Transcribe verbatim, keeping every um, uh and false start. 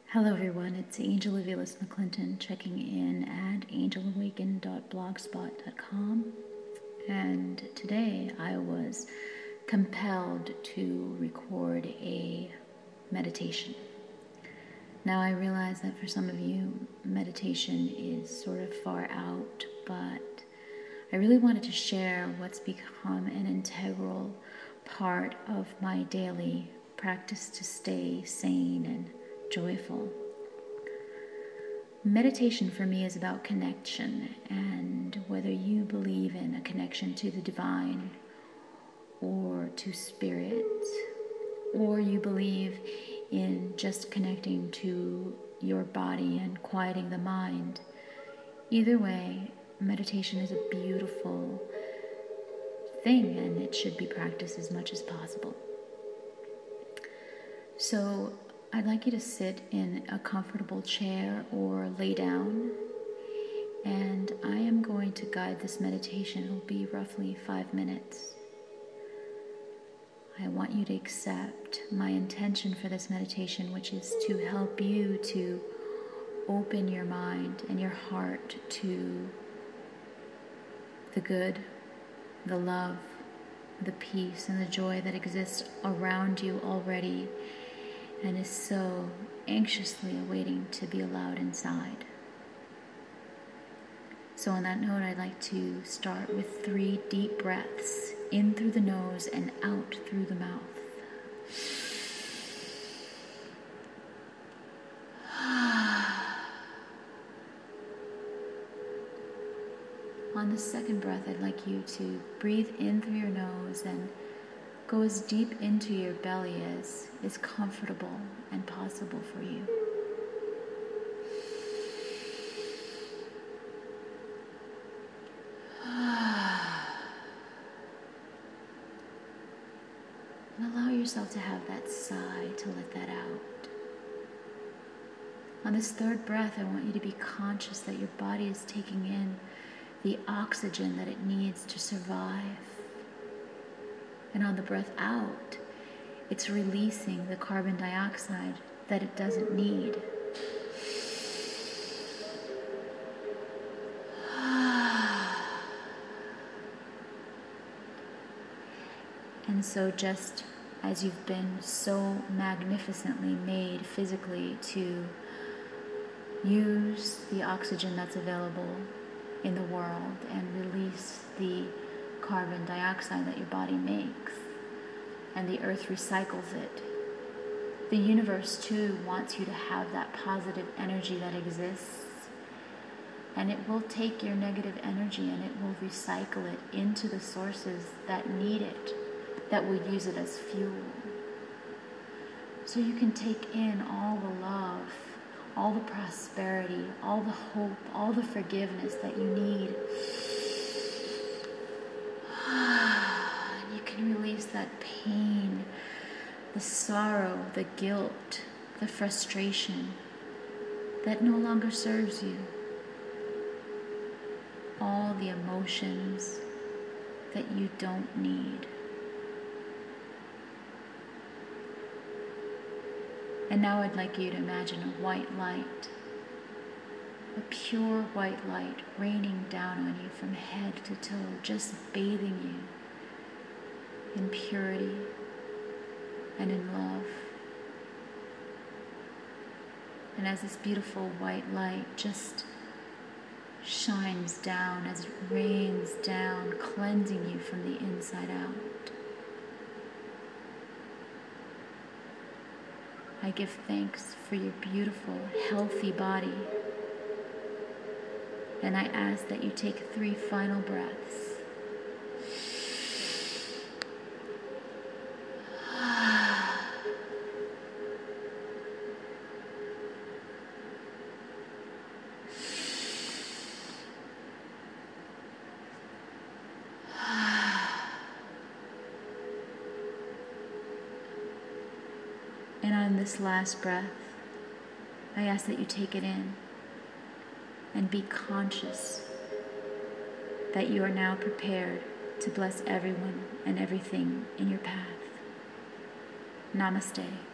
Hello everyone, it's Angel Avilas McClinton checking in at angel awaken dot blogspot dot com, and today I was compelled to record a meditation. Now I realize that for some of you meditation is sort of far out, but I really wanted to share what's become an integral part of my daily practice to stay sane and joyful. Meditation for me is about connection, and whether you believe in a connection to the divine or to spirit, or you believe in just connecting to your body and quieting the mind, either way, meditation is a beautiful thing and it should be practiced as much as possible. So I'd like you to sit in a comfortable chair or lay down, and I am going to guide this meditation. It will be roughly five minutes. I want you to accept my intention for this meditation, which is to help you to open your mind and your heart to the good, the love, the peace, and the joy that exists around you already and is so anxiously awaiting to be allowed inside. So on that note, I'd like to start with three deep breaths, in through the nose and out through the mouth. On the second breath, I'd like you to breathe in through your nose and go as deep into your belly as is comfortable and possible for you. And allow yourself to have that sigh, to let that out. On this third breath, I want you to be conscious that your body is taking in the oxygen that it needs to survive. And on the breath out, it's releasing the carbon dioxide that it doesn't need. And so just as you've been so magnificently made physically to use the oxygen that's available in the world and release the carbon dioxide that your body makes, and the earth recycles it, the universe too wants you to have that positive energy that exists, and it will take your negative energy and it will recycle it into the sources that need it, that will use it as fuel. So you can take in all the love, all the prosperity, all the hope, all the forgiveness that you need. You can release that pain, the sorrow, the guilt, the frustration that no longer serves you. All the emotions that you don't need. And now I'd like you to imagine a white light, a pure white light raining down on you from head to toe, just bathing you in purity and in love. And as this beautiful white light just shines down, as it rains down, cleansing you from the inside out, I give thanks for your beautiful, healthy body. And I ask that you take three final breaths. And on this last breath, I ask that you take it in and be conscious that you are now prepared to bless everyone and everything in your path. Namaste.